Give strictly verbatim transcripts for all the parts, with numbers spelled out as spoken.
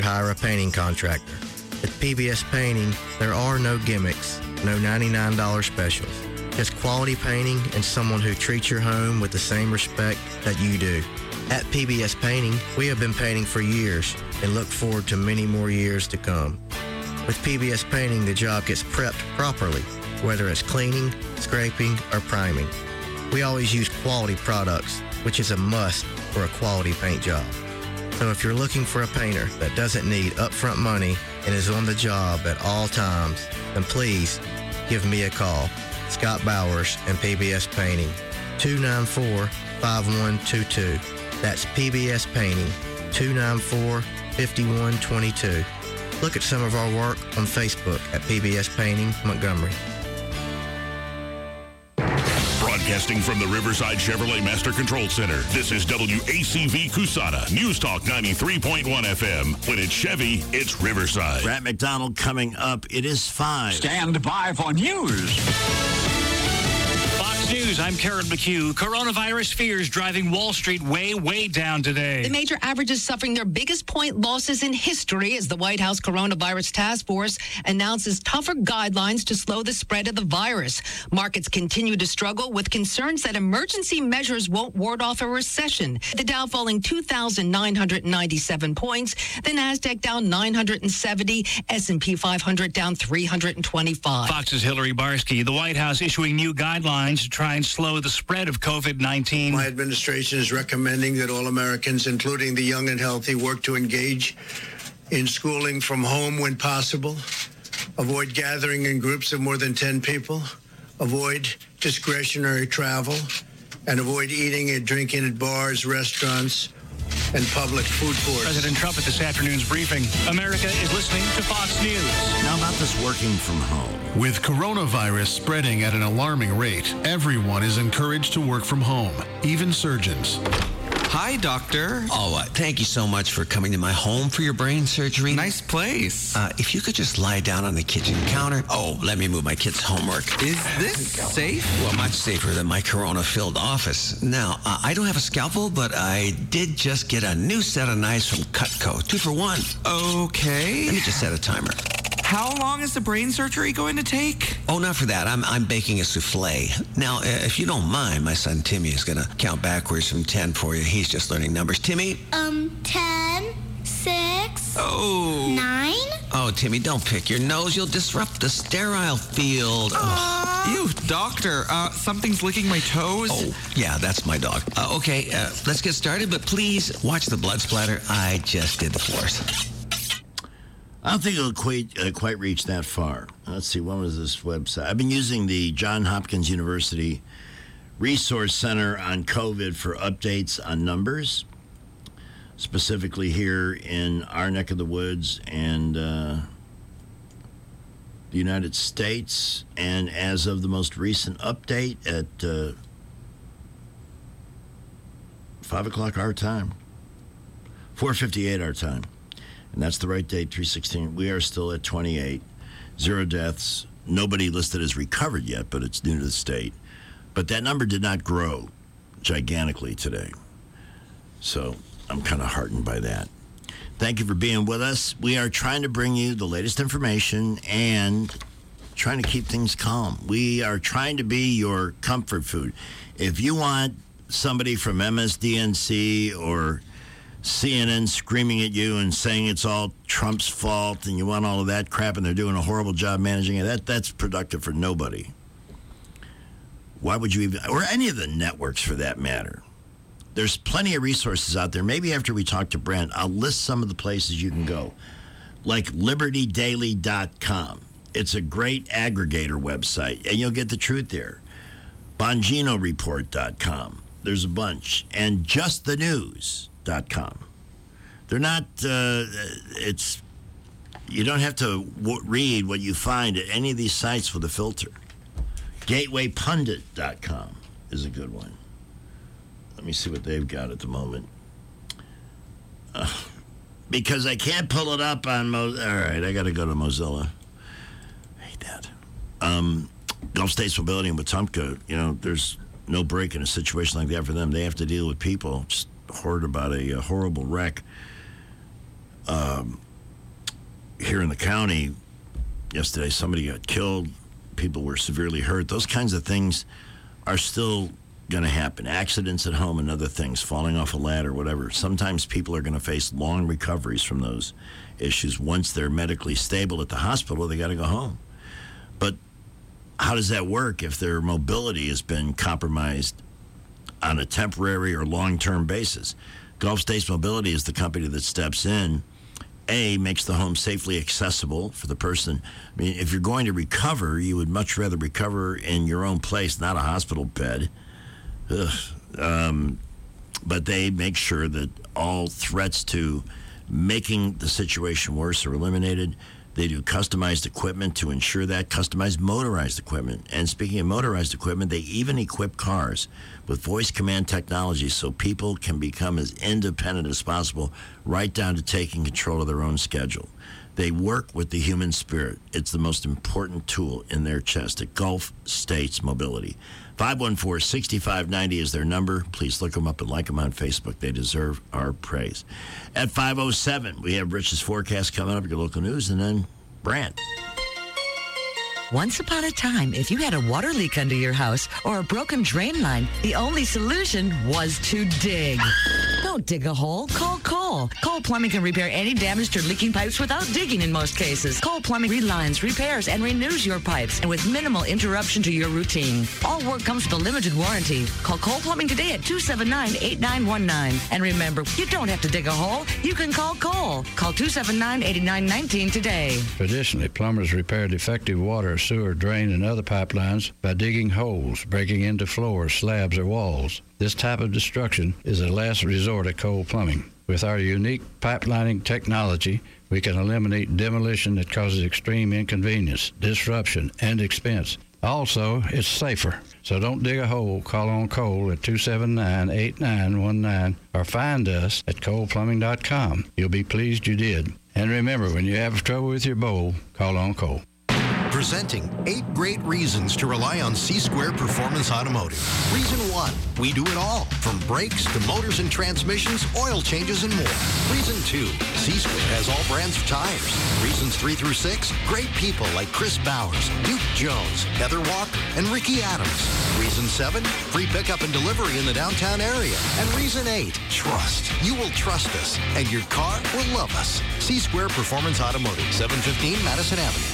hire a painting contractor. With P B S Painting, there are no gimmicks, no ninety-nine dollars specials. Just quality painting and someone who treats your home with the same respect that you do. At P B S Painting, we have been painting for years and look forward to many more years to come. With P B S Painting, the job gets prepped properly, whether it's cleaning, scraping, or priming. We always use quality products, which is a must for a quality paint job. So if you're looking for a painter that doesn't need upfront money and is on the job at all times, then please give me a call. Scott Bowers and P B S Painting, two nine four, five one two two. That's P B S Painting, two nine four, five one two two. Look at some of our work on Facebook at P B S Painting Montgomery. Broadcasting from the Riverside Chevrolet Master Control Center, this is W A C V Cusana, News Talk ninety-three point one F M. When it's Chevy, it's Riverside. Rat McDonald coming up. It is five. Stand by for news. Fox News, I'm Karen McHugh. Coronavirus fears driving Wall Street way, way down today. The major averages suffering their biggest point losses in history as the White House Coronavirus Task Force announces tougher guidelines to slow the spread of the virus. Markets continue to struggle with concerns that emergency measures won't ward off a recession. The Dow falling two thousand nine hundred ninety-seven points, the NASDAQ down nine hundred seventy, S and P five hundred down three hundred twenty-five. Fox's Hillary Barsky. The White House issuing new guidelines to try and slow the spread of COVID nineteen. My administration is recommending that all Americans, including the young and healthy, work to engage in schooling from home when possible, avoid gathering in groups of more than ten people, avoid discretionary travel, and avoid eating and drinking at bars, restaurants, and public food courts. President Trump at this afternoon's briefing. America is listening to Fox News. Now about this working from home. With coronavirus spreading at an alarming rate, everyone is encouraged to work from home, even surgeons. Hi, doctor. Oh, uh, thank you so much for coming to my home for your brain surgery. Nice place. Uh, if you could just lie down on the kitchen counter. Oh, let me move my kid's homework. Is this safe? Well, much safer than my corona-filled office. Now, uh, I don't have a scalpel, but I did just get a new set of knives from Cutco. Two for one. Okay. Let me just set a timer. How long is the brain surgery going to take? Oh, not for that. I'm I'm baking a souffle. Now, uh, if you don't mind, my son Timmy is going to count backwards from ten for you. He's just learning numbers. Timmy? Um, ten, six, oh. nine. Oh, Timmy, don't pick your nose. You'll disrupt the sterile field. Oh. Ew, doctor, uh, something's licking my toes. Oh, yeah, that's my dog. Uh, okay, uh, let's get started, but please watch the blood splatter. I just did the floors. I don't think it'll quite, uh, quite reach that far. Let's see, when was this website? I've been using the Johns Hopkins University Resource Center on COVID for updates on numbers, specifically here in our neck of the woods and uh, the United States. And as of the most recent update at uh, five o'clock our time, four fifty-eight our time, and that's the right date, three sixteen. We are still at twenty-eight. Zero deaths. Nobody listed as recovered yet, but it's new to the state. But that number did not grow gigantically today. So I'm kind of heartened by that. Thank you for being with us. We are trying to bring you the latest information and trying to keep things calm. We are trying to be your comfort food. If you want somebody from M S D N C or C N N screaming at you and saying it's all Trump's fault and you want all of that crap and they're doing a horrible job managing it, that that's productive for nobody. Why would you even, or any of the networks for that matter? There's plenty of resources out there. Maybe after we talk to Brent, I'll list some of the places you can go, like liberty daily dot com. It's a great aggregator website, and you'll get the truth there. bongino report dot com. There's a bunch. And just the news dot com. They're not, uh, it's, you don't have to w- read what you find at any of these sites with a filter. gateway pundit dot com is a good one. Let me see what they've got at the moment. Uh, because I can't pull it up on Mo. All right, I got to go to Mozilla. I hate that. Um, Gulf States Mobility and Wetumpka, you know, there's no break in a situation like that for them. They have to deal with people. Just heard about a, a horrible wreck. Um, here in the county yesterday, somebody got killed. People were severely hurt. Those kinds of things are still going to happen. Accidents at home and other things, falling off a ladder, whatever. Sometimes people are going to face long recoveries from those issues. Once they're medically stable at the hospital, they got to go home. But how does that work if their mobility has been compromised on a temporary or long-term basis? Gulf States Mobility is the company that steps in. A, makes the home safely accessible for the person. I mean, if you're going to recover, you would much rather recover in your own place, not a hospital bed. Ugh. Um, but they make sure that all threats to making the situation worse are eliminated. They do customized equipment to ensure that, customized motorized equipment. And speaking of motorized equipment, they even equip cars with voice command technology so people can become as independent as possible, right down to taking control of their own schedule. They work with the human spirit. It's the most important tool in their chest at Gulf States Mobility. five one four, six five nine zero is their number. Please look them up and like them on Facebook. They deserve our praise. At five oh seven, we have Rich's forecast coming up, your local news, and then Brant. Once upon a time, if you had a water leak under your house or a broken drain line, the only solution was to dig. Don't dig a hole. Call Cole. Cole Plumbing can repair any damaged or leaking pipes without digging in most cases. Cole Plumbing relines, repairs, and renews your pipes, and with minimal interruption to your routine. All work comes with a limited warranty. Call Cole Plumbing today at two seven nine, eight nine one nine. And remember, you don't have to dig a hole. You can call Cole. Call two seven nine, eight nine one nine today. Traditionally, plumbers repair defective water, sewer, drain, and other pipelines by digging holes, breaking into floors, slabs, or walls. This type of destruction is a last resort at Cole Plumbing. With our unique pipelining technology, we can eliminate demolition that causes extreme inconvenience, disruption, and expense. Also, it's safer. So don't dig a hole. Call on Cole at two seven nine, eight nine one nine or find us at cole plumbing dot com. You'll be pleased you did. And remember, when you have trouble with your bowl, call on Cole. Presenting eight great reasons to rely on C-Square Performance Automotive. Reason one, we do it all, from brakes to motors and transmissions, oil changes, and more. Reason two, C-Square has all brands of tires. Reasons three through six, great people like Chris Bowers, Duke Jones, Heather Walker, and Ricky Adams. Reason seven, free pickup and delivery in the downtown area. And reason eight, trust. You will trust us, and your car will love us. C-Square Performance Automotive, seven fifteen Madison Avenue.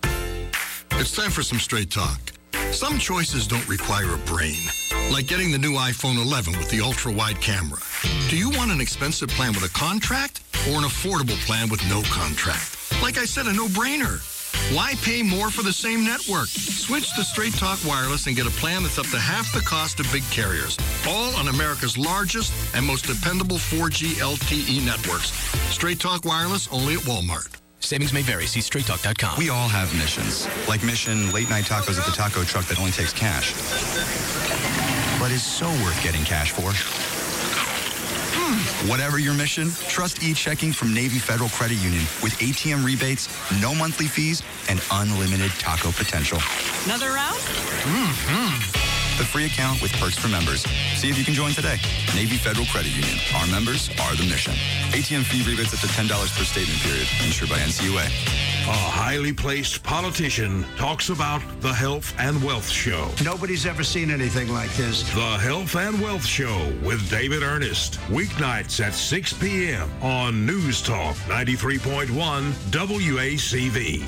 It's time for some straight talk. Some choices don't require a brain, like getting the new iPhone eleven with the ultra-wide camera. Do you want an expensive plan with a contract or an affordable plan with no contract? Like I said, a no-brainer. Why pay more for the same network? Switch to Straight Talk Wireless and get a plan that's up to half the cost of big carriers, all on America's largest and most dependable four G L T E networks. Straight Talk Wireless, only at Walmart. Savings may vary. See straight talk dot com. We all have missions. Like mission, late night tacos at the taco truck that only takes cash. But is so worth getting cash for. Hmm. Whatever your mission, trust e-checking from Navy Federal Credit Union with A T M rebates, no monthly fees, and unlimited taco potential. Another round? Mm-hmm. The free account with perks for members. See if you can join today. Navy Federal Credit Union. Our members are the mission. A T M fee rebates up to ten dollars per statement period. Insured by N C U A. A highly placed politician talks about the Health and Wealth Show. Nobody's ever seen anything like this. The Health and Wealth Show with David Ernest. Weeknights at six p.m. on News Talk ninety-three point one W A C V.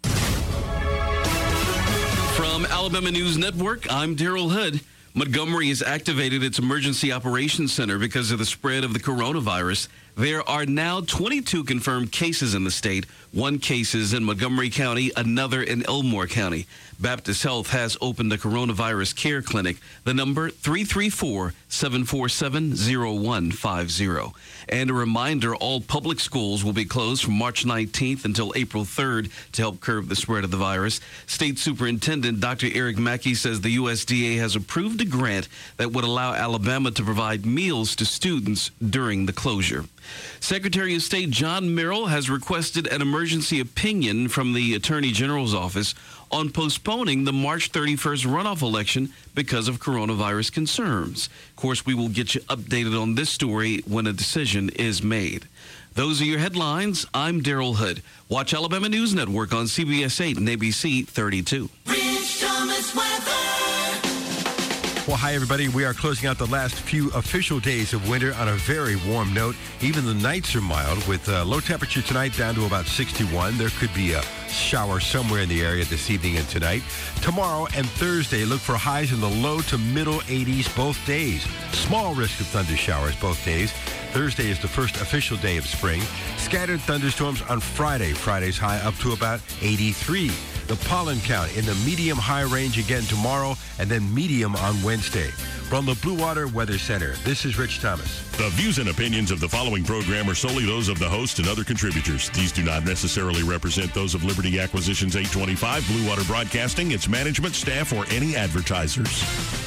From Alabama News Network, I'm Daryl Hood. Montgomery has activated its Emergency Operations Center because of the spread of the coronavirus. There are now twenty-two confirmed cases in the state. One case is in Montgomery County, another in Elmore County. Baptist Health has opened a coronavirus care clinic. The number three three four, seven four seven, zero one five zero. And a reminder, all public schools will be closed from March nineteenth until April third to help curb the spread of the virus. State Superintendent Doctor Eric Mackey says the U S D A has approved a grant that would allow Alabama to provide meals to students during the closure. Secretary of State John Merrill has requested an emergency opinion from the Attorney General's office on postponing the March thirty-first runoff election because of coronavirus concerns. Of course, we will get you updated on this story when a decision is made. Those are your headlines. I'm Daryl Hood. Watch Alabama News Network on C B S eight and A B C thirty-two. Rich Thomas weather. Well, hi, everybody. We are closing out the last few official days of winter on a very warm note. Even the nights are mild with uh, low temperature tonight down to about sixty-one. There could be a shower somewhere in the area this evening and tonight. Tomorrow and Thursday, look for highs in the low to middle eighties both days. Small risk of thunder showers both days. Thursday is the first official day of spring. Scattered thunderstorms on Friday. Friday's high up to about eighty-three. The pollen count in the medium-high range again tomorrow, and then medium on Wednesday. From the Blue Water Weather Center, this is Rich Thomas. The views and opinions of the following program are solely those of the host and other contributors. These do not necessarily represent those of Liberty Acquisitions eight twenty-five, Blue Water Broadcasting, its management, staff, or any advertisers.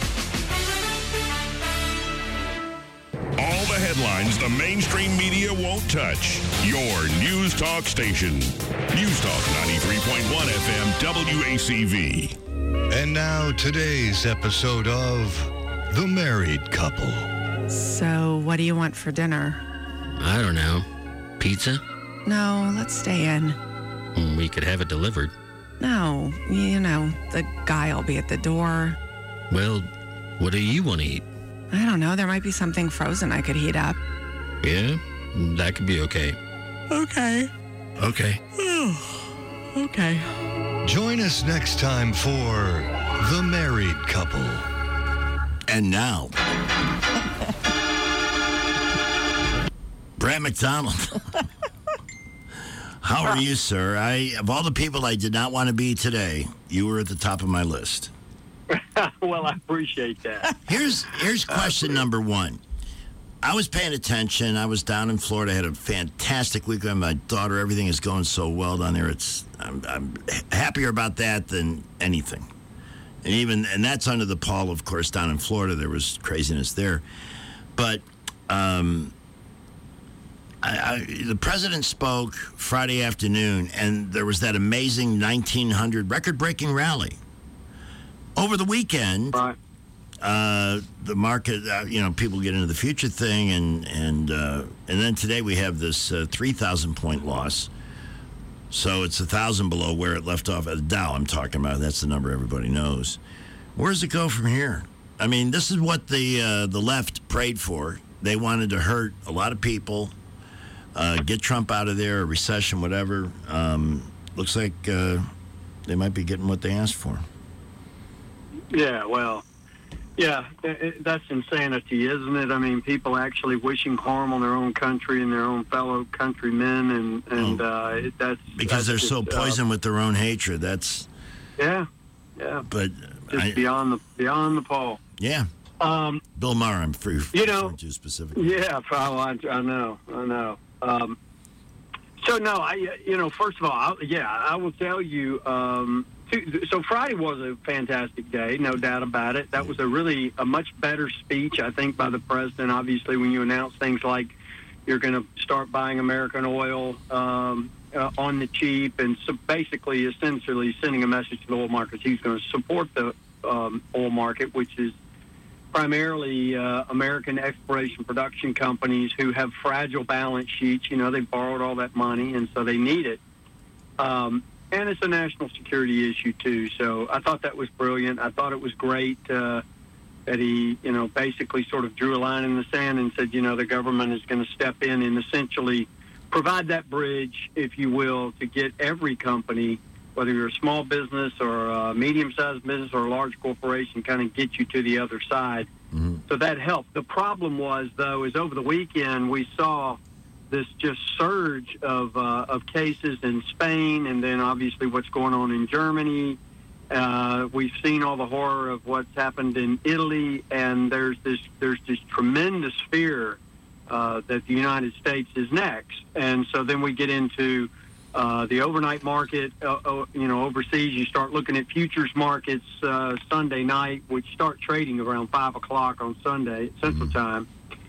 All the headlines the mainstream media won't touch. Your News Talk station. News Talk ninety-three point one F M W A C V. And now today's episode of The Married Couple. So, what do you want for dinner? I don't know. Pizza? No, let's stay in. We could have it delivered. No, you know, the guy will be at the door. Well, what do you want to eat? I don't know. There might be something frozen I could heat up. Yeah, that could be okay. Okay. Okay. Okay. Join us next time for The Married Couple. And now, Brad McDonald. How are you, sir? I of all the people I did not want to be today, you were at the top of my list. Well, I appreciate that. Here's here's question number one. I was paying attention. I was down in Florida. I had a fantastic weekend. My daughter, everything is going so well down there. It's I'm, I'm happier about that than anything. And even and that's under the pall, of course, down in Florida. There was craziness there, but um, I, I, the president spoke Friday afternoon, and there was that amazing nineteen hundred record-breaking rally. Over the weekend, right. uh, the market, uh, you know, people get into the future thing, and and uh, and then today we have this uh, three thousand point loss. So it's one thousand below where it left off at the Dow I'm talking about. That's the number everybody knows. Where does it go from here? I mean, this is what the uh, the left prayed for. They wanted to hurt a lot of people, uh, get Trump out of there, a recession, whatever. Um, looks like uh, they might be getting what they asked for. Yeah, well, yeah, it, it, that's insanity, isn't it? I mean, people actually wishing harm on their own country and their own fellow countrymen, and, and oh. uh, it, that's... Because that's they're just, so poisoned uh, with their own hatred, that's... Yeah, yeah. But... Just I, beyond the beyond the pall. Yeah. Um, Bill Maher, I'm free you know, to specifically. Yeah, probably, I, I know, I know. Um, so, no, I, you know, first of all, I, yeah, I will tell you... Um, So Friday was a fantastic day, no doubt about it. That was a really a much better speech, I think, by the president. Obviously, when you announce things like you're going to start buying American oil um, uh, on the cheap, and so basically, essentially sending a message to the oil markets, he's going to support the um, oil market, which is primarily uh, American exploration production companies who have fragile balance sheets. You know, they borrowed all that money, and so they need it. Um, And it's a national security issue, too. So I thought that was brilliant. I thought it was great uh, that he, you know, basically sort of drew a line in the sand and said, you know, the government is going to step in and essentially provide that bridge, if you will, to get every company, whether you're a small business or a medium-sized business or a large corporation, kind of get you to the other side. Mm-hmm. So that helped. The problem was, though, is over the weekend we saw this just surge of uh, of cases in Spain, and then obviously what's going on in Germany. Uh, we've seen all the horror of what's happened in Italy, and there's this there's this tremendous fear uh, that the United States is next. And so then we get into uh, the overnight market, uh, uh, you know, overseas. You start looking at futures markets uh, Sunday night, which start trading around five o'clock on Sunday Central mm-hmm. Time.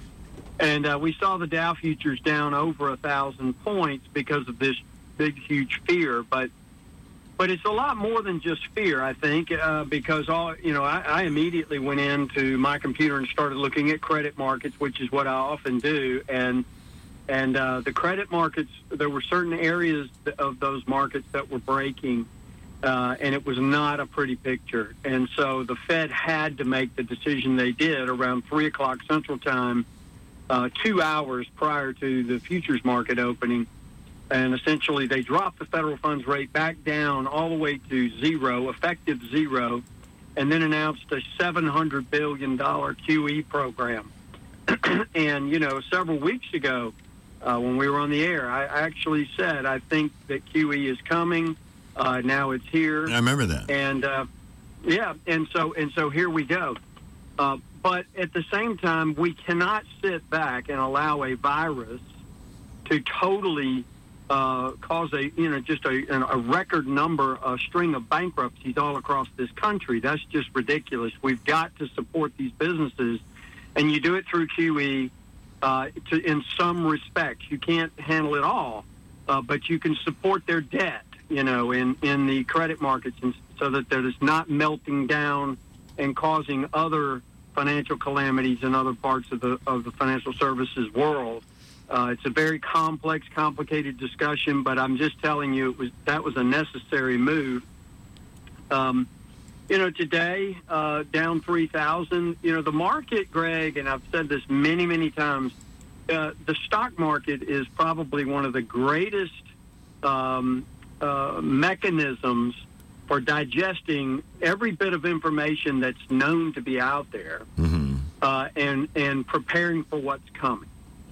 And uh, we saw the Dow futures down over a thousand points because of this big, huge fear. But but it's a lot more than just fear, I think, uh, because all you know, I, I immediately went into my computer and started looking at credit markets, which is what I often do. And And uh, the credit markets, there were certain areas of those markets that were breaking, uh, and it was not a pretty picture. And so the Fed had to make the decision they did around three o'clock Central Time, uh, two hours prior to the futures market opening. And essentially they dropped the federal funds rate back down all the way to zero, effective zero, and then announced a seven hundred billion dollars Q E program. And, you know, several weeks ago, uh, when we were on the air, I actually said, I think that Q E is coming. Uh, now it's here. I remember that. And, uh, yeah, and so and so here we go. Uh, but at the same time, we cannot sit back and allow a virus to totally uh, cause a, you know, just a, a record number, a string of bankruptcies all across this country. That's just ridiculous. We've got to support these businesses, and you do it through Q E uh, to, in some respects. You can't handle it all, uh, but you can support their debt, you know, in, in the credit markets, and so that they're just not melting down and causing other financial calamities in other parts of the of the financial services world. Uh, it's a very complex, complicated discussion, but I'm just telling you, it was that was a necessary move. Um, you know, today, uh, down three thousand, you know, the market, Greg, and I've said this many, many times, uh, the stock market is probably one of the greatest um, uh, mechanisms for digesting every bit of information that's known to be out there, mm-hmm. uh, and, and preparing for what's coming.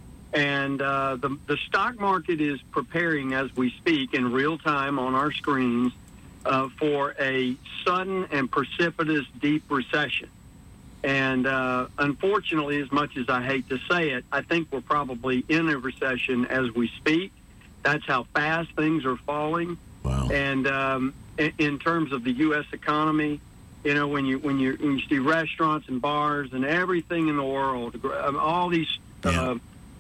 And uh, the, the stock market is preparing as we speak in real time on our screens uh, for a sudden and precipitous deep recession. And uh, unfortunately, as much as I hate to say it, I think we're probably in a recession as we speak. That's how fast things are falling. Wow. And um, in, in terms of the U S economy, you know, when you when you when you see restaurants and bars and everything in the world, all these uh,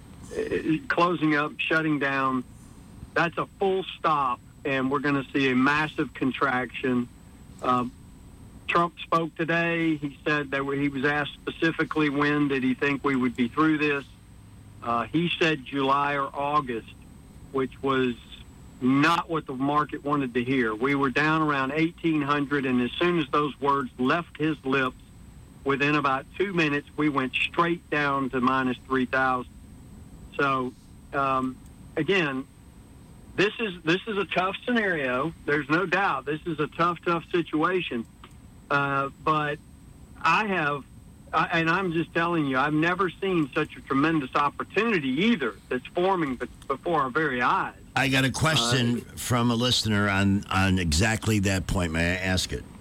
closing up, shutting down, that's a full stop, and we're going to see a massive contraction. Uh, Trump spoke today. He said that he was asked specifically when did he think we would be through this. Uh, he said July or August, which was not what the market wanted to hear. We were down around eighteen hundred, and as soon as those words left his lips, within about two minutes, we went straight down to minus three thousand. So, um, again, this is this is a tough scenario. There's no doubt. This is a tough, tough situation. Uh, but I have, I, and I'm just telling you, I've never seen such a tremendous opportunity either that's forming before our very eyes. I got a question uh, from a listener on, on exactly that point. May I ask it?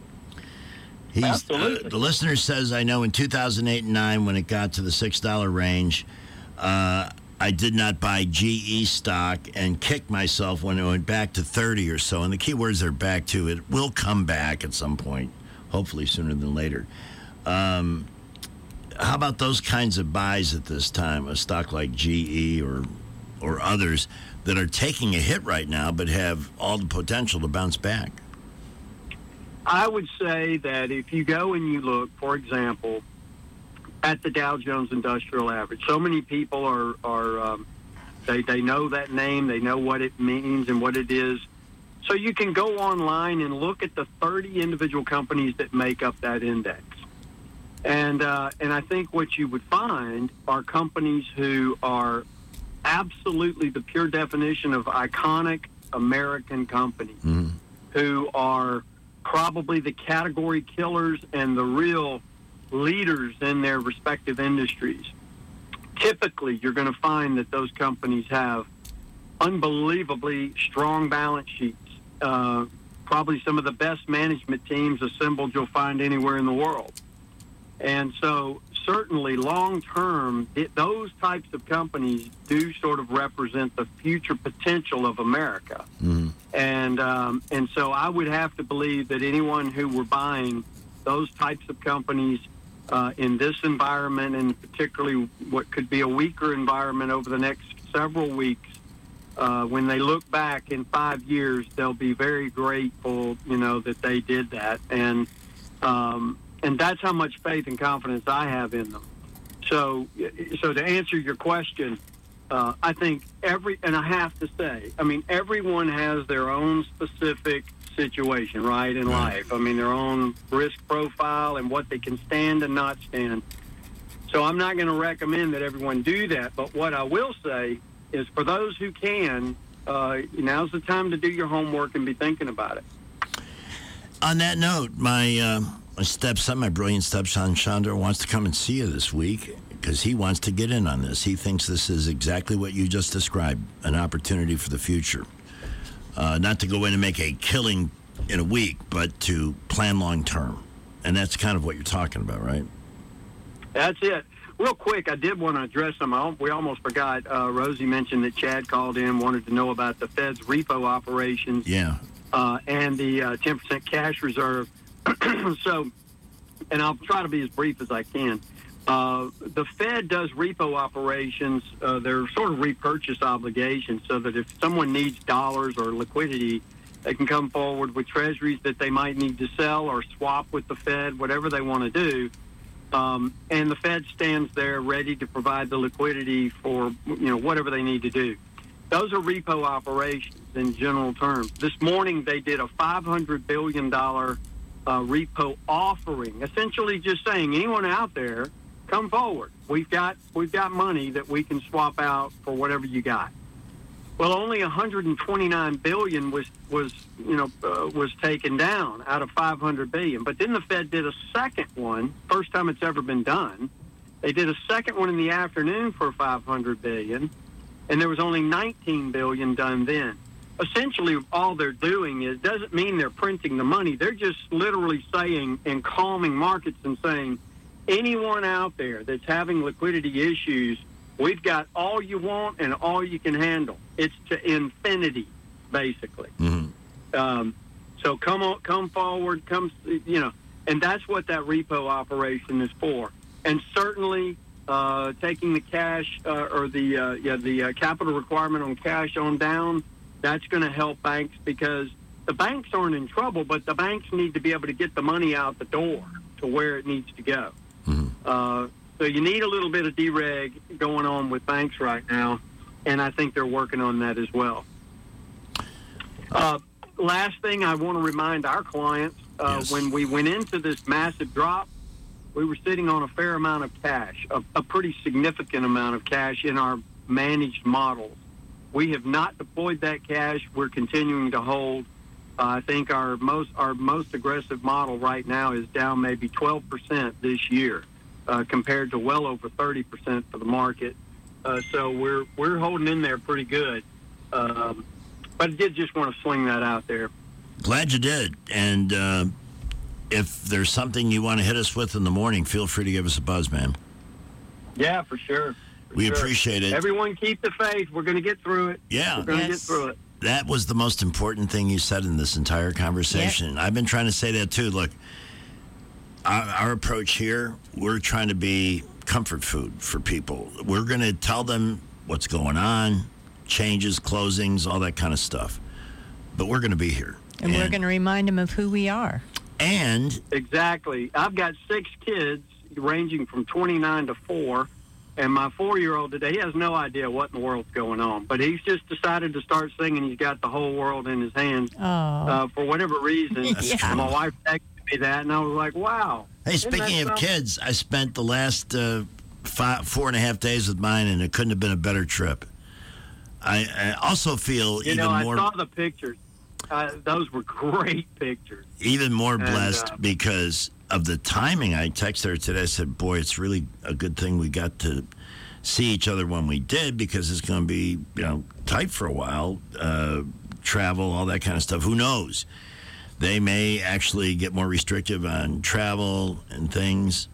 He's, Absolutely. Uh, the listener says, I know in two thousand eight and nine, when it got to the six dollar range, uh, I did not buy G E stock and kicked myself when it went back to thirty or so. And the key words are back to. It will come back at some point, hopefully sooner than later. Um, how about those kinds of buys at this time, a stock like G E or or others that are taking a hit right now but have all the potential to bounce back? I would say that if you go and you look, for example, at the Dow Jones Industrial Average, so many people are, are um, they, they know that name, they know what it means and what it is. So you can go online and look at the thirty individual companies that make up that index. And, uh, and I think what you would find are companies who are absolutely the pure definition of iconic American companies, mm. who are probably the category killers and the real leaders in their respective industries. Typically, you're going to find that those companies have unbelievably strong balance sheets, uh, probably some of the best management teams assembled you'll find anywhere in the world. And so certainly long-term, it, those types of companies do sort of represent the future potential of America. Mm. And um, and so I would have to believe that anyone who were buying those types of companies uh, in this environment, and particularly what could be a weaker environment over the next several weeks, uh, when they look back in five years, they'll be very grateful, you know, that they did that. And um, and that's how much faith and confidence I have in them. So, so to answer your question, uh, I think every, and I have to say, I mean, everyone has their own specific situation, right, in life. I mean, their own risk profile and what they can stand and not stand. So I'm not going to recommend that everyone do that. But what I will say is for those who can, uh, now's the time to do your homework and be thinking about it. On that note, my, uh, my stepson, my brilliant stepson, Chandra, wants to come and see you this week because he wants to get in on this. He thinks this is exactly what you just described, an opportunity for the future. Uh, not to go in and make a killing in a week, but to plan long term. And that's kind of what you're talking about, right? That's it. Real quick, I did want to address some. We almost forgot. Uh, Rosie mentioned that Chad called in, wanted to know about the Fed's repo operations. Yeah. Uh, and the uh, ten percent cash reserve. So, and I'll try to be as brief as I can. Uh, the Fed does repo operations. Uh, they're sort of repurchase obligations so that if someone needs dollars or liquidity, they can come forward with treasuries that they might need to sell or swap with the Fed, whatever they want to do. Um, and the Fed stands there ready to provide the liquidity for, you know, whatever they need to do. Those are repo operations in general terms. This morning they did a five hundred billion dollars uh, repo offering, essentially just saying, anyone out there, come forward. We've got we've got money that we can swap out for whatever you got. Well, only one hundred twenty-nine billion dollars was was you know uh, was taken down out of five hundred billion dollars. But then the Fed did a second one, first time it's ever been done. They did a second one in the afternoon for five hundred billion dollars, and there was only nineteen billion dollars done then. Essentially, all they're doing is doesn't mean they're printing the money. They're just literally saying and calming markets and saying, anyone out there that's having liquidity issues, we've got all you want and all you can handle. It's to infinity, basically. Mm-hmm. Um, so come on, come forward, come, you know, and that's what that repo operation is for. And certainly, uh, taking the cash uh, or the uh, yeah the uh, capital requirement on cash on down, that's going to help banks because the banks aren't in trouble, but the banks need to be able to get the money out the door to where it needs to go. Mm-hmm. Uh, so you need a little bit of dereg going on with banks right now, and I think they're working on that as well. Uh, last thing I want to remind our clients, uh, yes. when we went into this massive drop, we were sitting on a fair amount of cash, a, a pretty significant amount of cash in our managed models. We have not deployed that cash. We're continuing to hold. Uh, I think our most our most aggressive model right now is down maybe twelve percent this year, uh, compared to well over thirty percent for the market. Uh, so we're we're holding in there pretty good. Um, but I did just want to sling that out there. Glad you did. And uh, if there's something you want to hit us with in the morning, feel free to give us a buzz, man. Yeah, for sure. For we sure. appreciate it. Everyone keep the faith. We're going to get through it. Yeah. We're going to yes. get through it. That was the most important thing you said in this entire conversation. Yep. I've been trying to say that too. Look, our, our approach here, we're trying to be comfort food for people. We're going to tell them what's going on, changes, closings, all that kind of stuff. But we're going to be here. And, and we're going to remind them of who we are. And exactly. I've got six kids ranging from twenty-nine to four. And my four-year-old today, he has no idea what in the world's going on. But he's just decided to start singing. He's got the whole world in his hands. Oh. Uh, for whatever reason. Yeah. My wife texted me that, and I was like, wow. Hey, speaking of something? kids, I spent the last uh, five, four and a half days with mine, and it couldn't have been a better trip. I, I also feel you even know, more... I saw the pictures. Uh, those were great pictures. Even more blessed and, uh, because of the timing. I texted her today. I said, boy, it's really a good thing we got to see each other when we did because it's going to be, you know, tight for a while. Uh, travel, all that kind of stuff. Who knows? They may actually get more restrictive on travel and things.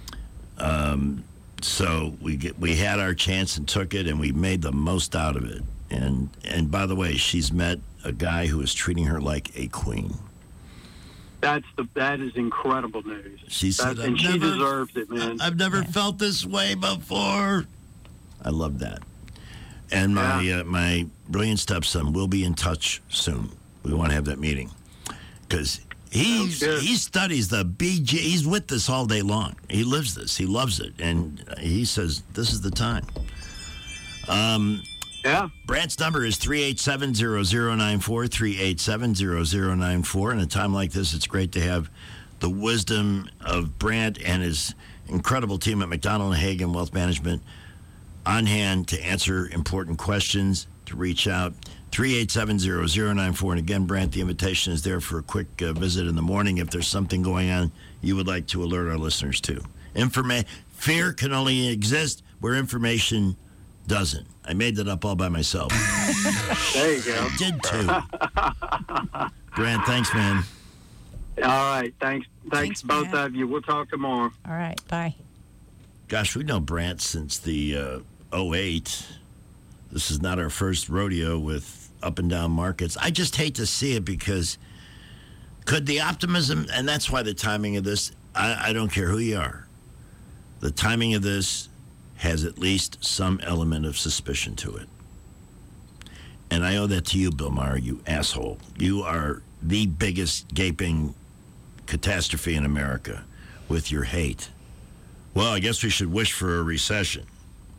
Um, so we get, we had our chance and took it, and we made the most out of it. And and by the way, she's met a guy who is treating her like a queen. That's the that is incredible news. She said, and she never, deserves it, man. I've never yeah. felt this way before. I love that. And my yeah. uh, my brilliant stepson will be in touch soon. We want to have that meeting because he's he studies the B G. He's with this all day long. He lives this. He loves it, and he says this is the time. Um, yeah. Brant's number is three eight seven, zero zero nine four, three eight seven, zero zero nine four. In a time like this, it's great to have the wisdom of Brant and his incredible team at McDonald and Hagen Wealth Management on hand to answer important questions, to reach out. three eight seven, zero zero nine four. And again, Brant, the invitation is there for a quick uh, visit in the morning if there's something going on you would like to alert our listeners to. Informa- Fear can only exist where information doesn't. I made that up all by myself. There you go. I did too. Brant, thanks, man. All right. Thanks. Thanks, Thanks, both Brant. of you. We'll talk tomorrow. All right. Bye. Gosh, we've known Brant since the uh, oh eight. This is not our first rodeo with up and down markets. I just hate to see it because could the optimism, and that's why the timing of this, I, I don't care who you are, the timing of this has at least some element of suspicion to it. And I owe that to you, Bill Maher, you asshole. You are the biggest gaping catastrophe in America with your hate. Well, I guess we should wish for a recession.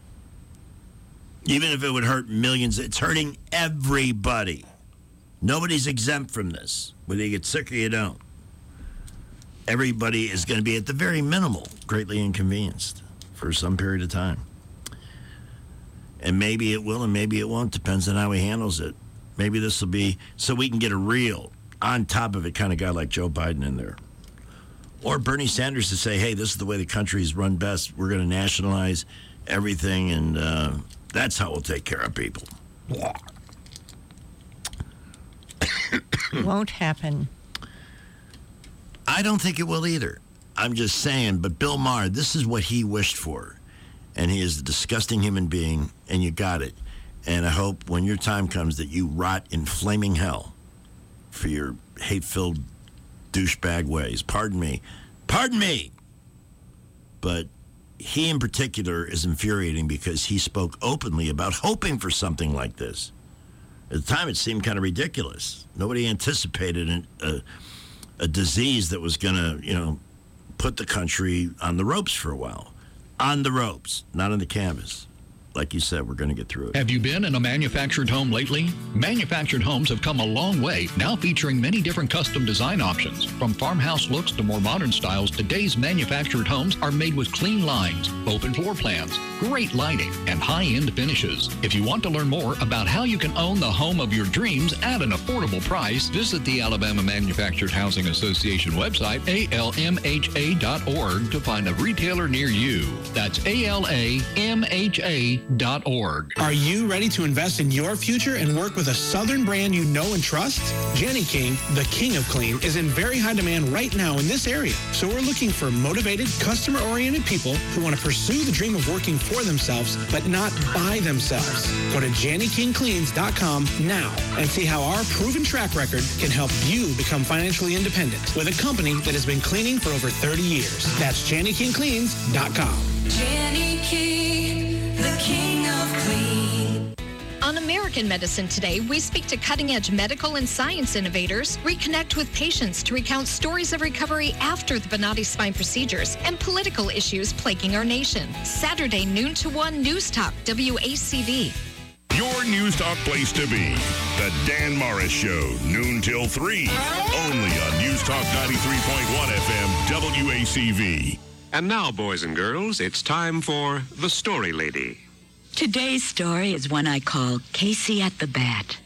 Even if it would hurt millions, it's hurting everybody. Nobody's exempt from this, whether you get sick or you don't. Everybody is going to be, at the very minimal, greatly inconvenienced for some period of time. And maybe it will and maybe it won't, depends on how he handles it. Maybe this will be so we can get a real, on top of it kind of guy like Joe Biden in there. Or Bernie Sanders to say, hey, this is the way the country is run best. We're going to nationalize everything, and uh, that's how we'll take care of people. Won't happen. I don't think it will either. I'm just saying, but Bill Maher, this is what he wished for. And he is a disgusting human being, and you got it. And I hope when your time comes that you rot in flaming hell for your hate-filled douchebag ways. Pardon me. Pardon me! But he in particular is infuriating because he spoke openly about hoping for something like this. At the time, it seemed kind of ridiculous. Nobody anticipated an, a, a disease that was going to, you know, put the country on the ropes for a while. On the ropes, not on the canvas. Like you said, we're going to get through it. Have you been in a manufactured home lately? Manufactured homes have come a long way, now featuring many different custom design options. From farmhouse looks to more modern styles, today's manufactured homes are made with clean lines, open floor plans, great lighting, and high-end finishes. If you want to learn more about how you can own the home of your dreams at an affordable price, visit the Alabama Manufactured Housing Association website, A L M H A dot org, to find a retailer near you. That's A L A M H A dot org. Are you ready to invest in your future and work with a Southern brand you know and trust? Jenny King, the king of clean, is in very high demand right now in this area. So we're looking for motivated, customer-oriented people who want to pursue the dream of working for themselves, but not by themselves. Go to Jenny King Cleans dot com now and see how our proven track record can help you become financially independent with a company that has been cleaning for over thirty years. That's Jenny King Cleans dot com. Jenny King, the king of clean. On American Medicine Today, we speak to cutting-edge medical and science innovators, reconnect with patients to recount stories of recovery after the Bonati spine procedures, and political issues plaguing our nation. Saturday, noon to one, News Talk, W A C V. Your News Talk place to be. The Dan Morris Show, noon till three. Only on News Talk ninety-three point one F M, W A C V. And now, boys and girls, it's time for The Story Lady. Today's story is one I call Casey at the Bat.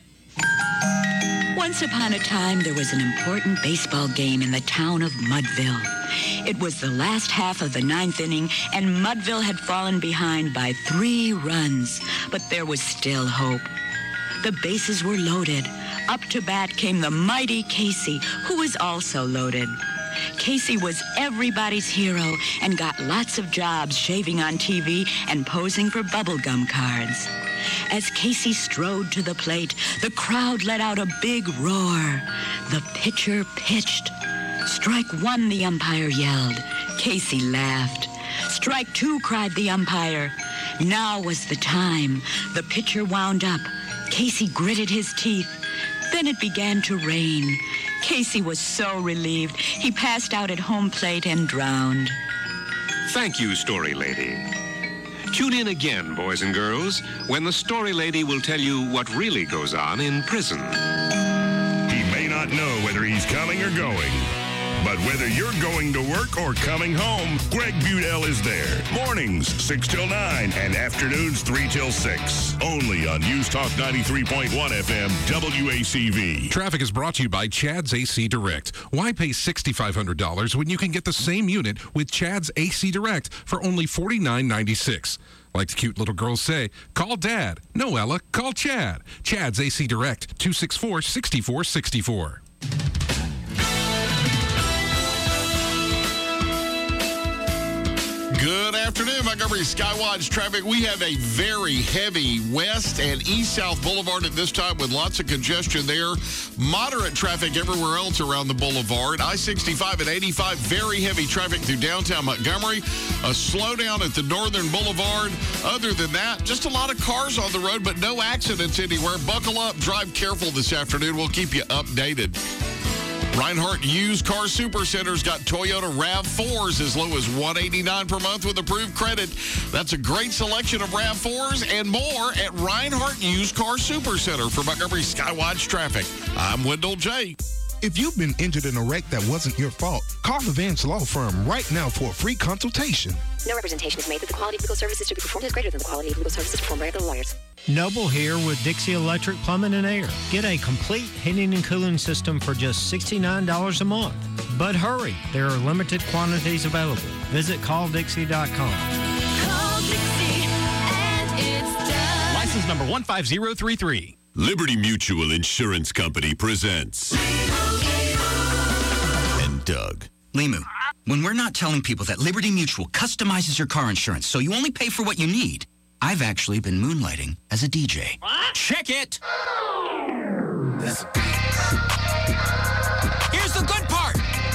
Once upon a time, there was an important baseball game in the town of Mudville. It was the last half of the ninth inning, and Mudville had fallen behind by three runs. But there was still hope. The bases were loaded. Up to bat came the mighty Casey, who was also loaded. Casey was everybody's hero and got lots of jobs shaving on T V and posing for bubblegum cards. As Casey strode to the plate, the crowd let out a big roar. The pitcher pitched. Strike one, the umpire yelled. Casey laughed. Strike two, cried the umpire. Now was the time. The pitcher wound up. Casey gritted his teeth. Then it began to rain. Casey was so relieved, he passed out at home plate and drowned. Thank you, Story Lady. Tune in again, boys and girls, when the story lady will tell you what really goes on in prison. He may not know whether he's coming or going, but whether you're going to work or coming home, Greg Budell is there. Mornings, six till nine, and afternoons, three till six. Only on News Talk ninety-three point one F M, W A C V. Traffic is brought to you by Chad's A C Direct. Why pay six thousand five hundred dollars when you can get the same unit with Chad's A C Direct for only forty-nine ninety-six? Like the cute little girls say, call Dad. No, Ella, call Chad. Chad's A C Direct, two six four, six four six four. Good afternoon, Montgomery Skywatch traffic. We have a very heavy west and east-south boulevard at this time with lots of congestion there. Moderate traffic everywhere else around the boulevard. I sixty-five and eighty-five, very heavy traffic through downtown Montgomery. A slowdown at the Northern Boulevard. Other than that, just a lot of cars on the road, but no accidents anywhere. Buckle up, drive careful this afternoon. We'll keep you updated. Reinhardt Used Car Supercenter's got Toyota RAV fours as low as one hundred eighty-nine dollars per month with approved credit. That's a great selection of RAV fours and more at Reinhardt Used Car Supercenter. For Montgomery Skywatch traffic, I'm Wendell J. If you've been injured in a wreck that wasn't your fault, call the Vance Law Firm right now for a free consultation. No representation is made that the quality of legal services to be performed is greater than the quality of legal services performed by other lawyers. Noble here with Dixie Electric Plumbing and Air. Get a complete heating and cooling system for just sixty-nine dollars a month. But hurry, there are limited quantities available. Visit call dixie dot com. Call Dixie and it's done. License number one five zero three three. Liberty Mutual Insurance Company presents and Doug. Limu, when we're not telling people that Liberty Mutual customizes your car insurance so you only pay for what you need, I've actually been moonlighting as a D J. What? Check it! Here's the good part!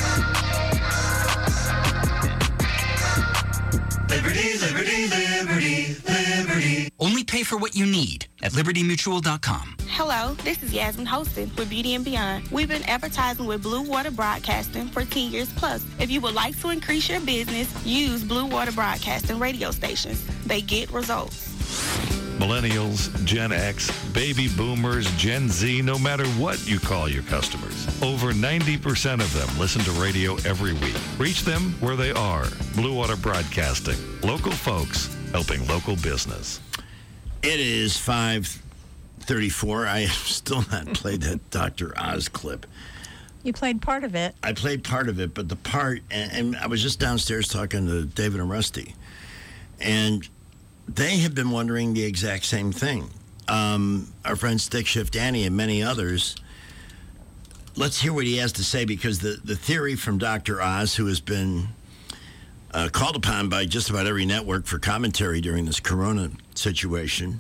Liberty, liberty, liberty, liberty. Only pay for what you need at liberty mutual dot com. Hello, this is Yasmin Holston with Beauty and Beyond. We've been advertising with Blue Water Broadcasting for ten years plus. If you would like to increase your business, use Blue Water Broadcasting radio stations. They get results. Millennials, Gen X, baby boomers, Gen Z, no matter what you call your customers. Over ninety percent of them listen to radio every week. Reach them where they are. Blue Water Broadcasting. Local folks helping local business. It is five thirty-four. I have still not played that Doctor Oz clip. You played part of it. I played part of it, but the part, and, and I was just downstairs talking to David and Rusty, and they have been wondering the exact same thing. Um, our friend Stick Shift Danny and many others. Let's hear what he has to say, because the, the theory from Doctor Oz, who has been uh, called upon by just about every network for commentary during this corona situation,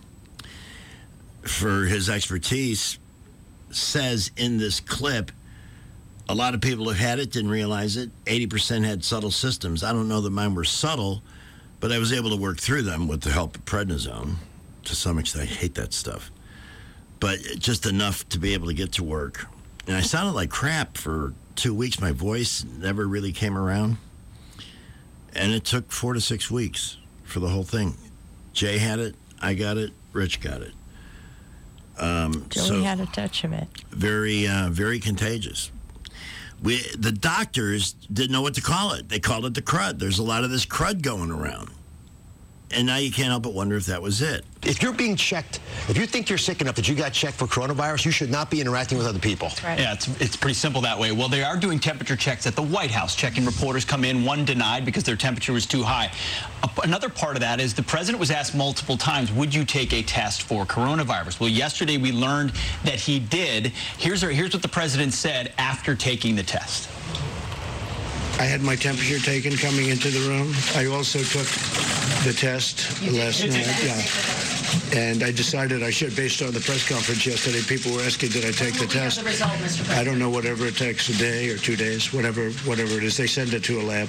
for his expertise, says in this clip, a lot of people have had it, didn't realize it. eighty percent had subtle symptoms. I don't know that mine were subtle, but I was able to work through them with the help of prednisone. To some extent, I hate that stuff. But just enough to be able to get to work. And I sounded like crap for two weeks. My voice never really came around. And it took four to six weeks for the whole thing. Jay had it, I got it, Rich got it. Um, Joey so had a touch of it. Very, uh, very contagious. We, the doctors didn't know what to call it. They called it the crud. There's a lot of this crud going around. And now you can't help but wonder if that was it. If you're being checked, if you think you're sick enough that you got checked for coronavirus, you should not be interacting with other people. Right. Yeah, it's, it's pretty simple that way. Well, they are doing temperature checks at the White House, checking reporters come in. One denied because their temperature was too high. Another part of that is the president was asked multiple times, would you take a test for coronavirus? Well, yesterday we learned that he did. Here's, our, here's what the president said after taking the test. I had my temperature taken coming into the room. I also took the test last night. Yeah. And I decided I should, based on the press conference yesterday. People were asking, did I take the test? I don't know, whatever it takes, a day or two days, whatever, whatever it is. They send it to a lab.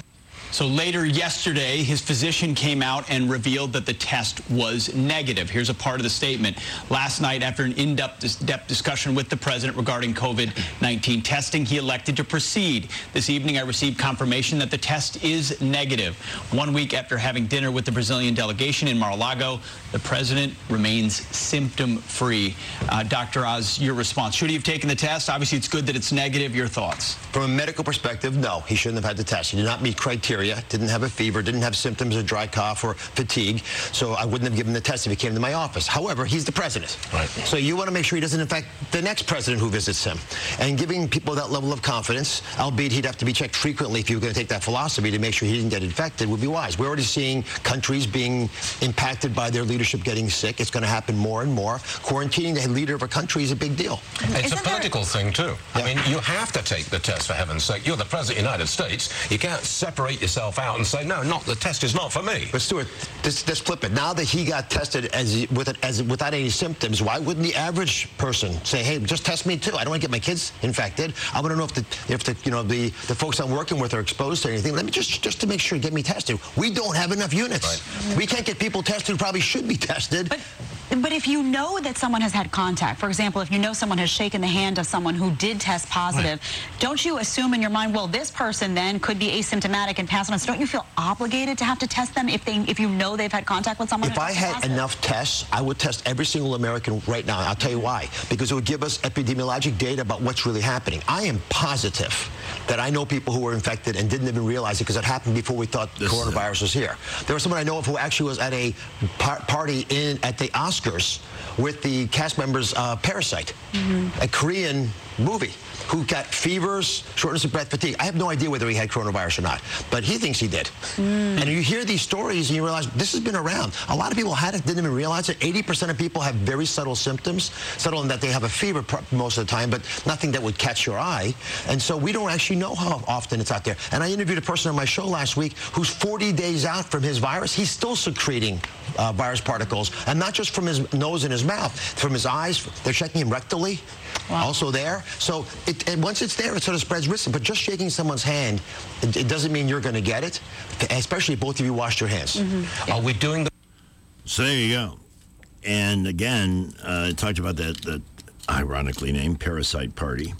So later yesterday, his physician came out and revealed that the test was negative. Here's a part of the statement. Last night, after an in-depth depth discussion with the president regarding COVID nineteen testing, he elected to proceed. This evening, I received confirmation that the test is negative. One week after having dinner with the Brazilian delegation in Mar-a-Lago, the president remains symptom-free. Uh, Doctor Oz, your response. Should he have taken the test? Obviously, it's good that it's negative. Your thoughts? From a medical perspective, no. He shouldn't have had the test. He did not meet criteria. Didn't have a fever, didn't have symptoms of dry cough or fatigue, so I wouldn't have given the test if he came to my office. However, he's the president. Right. So you want to make sure he doesn't infect the next president who visits him. And giving people that level of confidence, albeit he'd have to be checked frequently if you were going to take that philosophy to make sure he didn't get infected, would be wise. We're already seeing countries being impacted by their leadership getting sick. It's going to happen more and more. Quarantining the leader of a country is a big deal. It's Isn't a political there... thing, too. Yeah. I mean, you have to take the test, for heaven's sake. You're the president of the United States. You can't separate yourself out and say, no, not the test is not for me. But Stuart, let's, let's flip it. Now that he got tested as with it, as without any symptoms, why wouldn't the average person say, "Hey, just test me too. I don't want to get my kids infected. I want to know if the if the you know the the folks I'm working with are exposed to anything. Let me just just to make sure get me tested." We don't have enough units. Right. We can't get people tested who probably should be tested. But, But if you know that someone has had contact, for example, if you know someone has shaken the hand of someone who did test positive, right. don't you assume in your mind, well, this person then could be asymptomatic and pass it on? So don't you feel obligated to have to test them if they, if you know they've had contact with someone? If I had positive? enough tests, I would test every single American right now. I'll tell you why. Because it would give us epidemiologic data about what's really happening. I am positive that I know people who were infected and didn't even realize it because it happened before we thought the coronavirus was here. There was someone I know of who actually was at a par party in at the Oscars with the cast members uh, Parasite, mm-hmm. a Korean movie, who got fevers, shortness of breath, fatigue. I have no idea whether he had coronavirus or not, but he thinks he did. Mm. And you hear these stories and you realize this has been around. A lot of people had it, didn't even realize it. eighty percent of people have very subtle symptoms, subtle in that they have a fever most of the time, but nothing that would catch your eye. And so we don't actually know how often it's out there. And I interviewed a person on my show last week who's forty days out from his virus. He's still secreting uh, virus particles, and not just from his nose and his mouth, from his eyes. They're checking him rectally, wow. also there. So it, and once it's there, it sort of spreads risk. But just shaking someone's hand, it, it doesn't mean you're going to get it, especially if both of you washed your hands. Mm-hmm. Are we doing the... So there you go. And again, uh, I talked about that, that ironically named Parasite Party.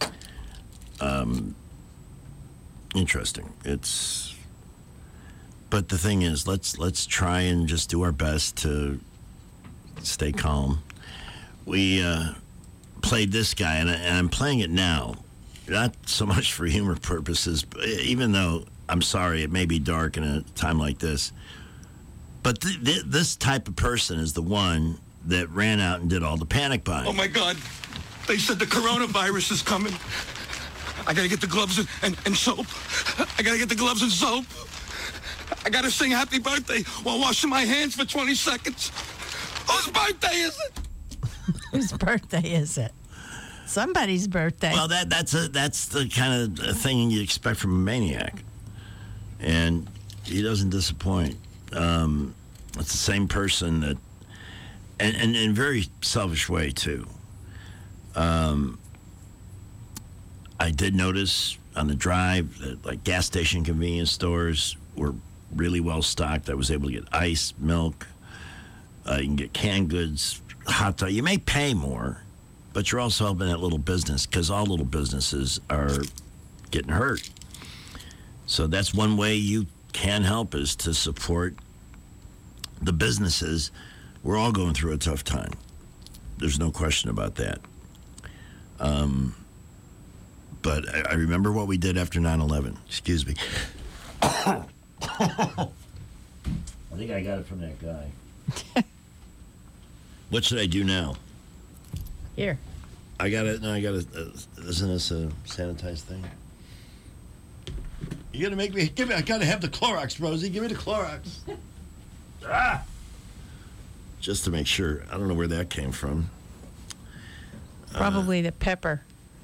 Um, interesting. It's... But the thing is, let's let's try and just do our best to stay calm. We uh, played this guy, and, I, and I'm playing it now, not so much for humor purposes, but even though I'm sorry it may be dark in a time like this. But th- th- this type of person is the one that ran out and did all the panic buying. Oh, my God. They said the coronavirus is coming. I got to get the gloves and, and, and soap. I got to get the gloves and soap. I got to sing happy birthday while washing my hands for twenty seconds. Whose birthday is it? Whose birthday is it? Somebody's birthday. Well, that that's a that's the kind of thing you expect from a maniac, and he doesn't disappoint. Um, it's the same person that, and, and in a very selfish way too. Um, I did notice on the drive that like gas station convenience stores were really well stocked. I was able to get ice, milk. Uh, you can get canned goods, hot dog. You may pay more, but you're also helping that little business because all little businesses are getting hurt. So that's one way you can help is to support the businesses. We're all going through a tough time. There's no question about that. Um, but I, I remember what we did after nine eleven. Excuse me. I think I got it from that guy. What should I do now? Here. I got it. No, I got it. Uh, isn't this a sanitized thing? You gotta make me. Give me. I gotta have the Clorox, Rosie. Give me the Clorox. ah! Just to make sure. I don't know where that came from. Probably uh, the pepper.